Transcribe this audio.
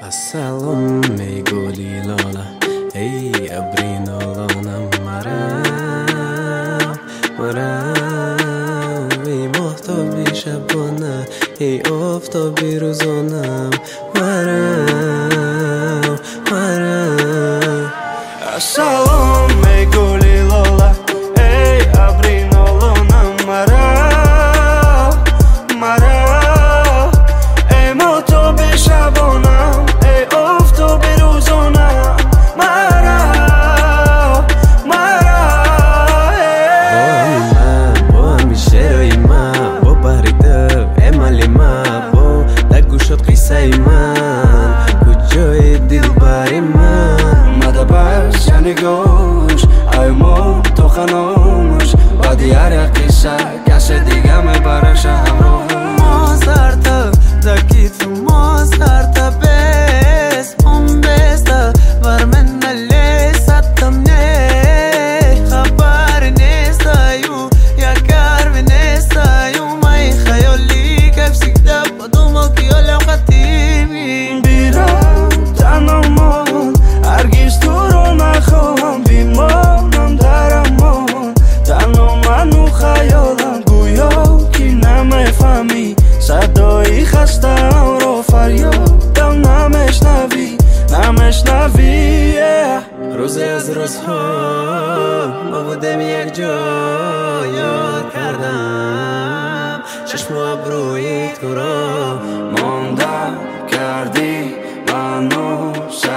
السلام ای گلی لاله ای ابری نالانم مرم ای ماهتابی شبانه ای آفتابی روزانم مرم السلام ای گلی لاله ای ابری نالانم مرم ای ماهتابی شبانم ای آفتابی روزانم مرم با همیشه روی من با بریده امالی من با نگوشت قیصه من کجای دل بری من مده بس یعنی گوش ایمون تو خناموش با دیار قیصه کس دیگه میبرش همراه ما سرتا دکیت ما سرتا بس هم بستا ور من اللي ستم نه خبر نیستایو یا کار نیستایو مای خیالی کیف سکتا بدومو کیالم قدیمی بیرم تنمان هرگیز تو رو نخواهم بیمانم در امان تنها منو خیالم گویا کی نمیفهمی صدای خستم رو فریادم نمیشنوی روزی از روزها ما بودم یک جا یاد کردم چشم و ابروی تو را ماندم کردی منو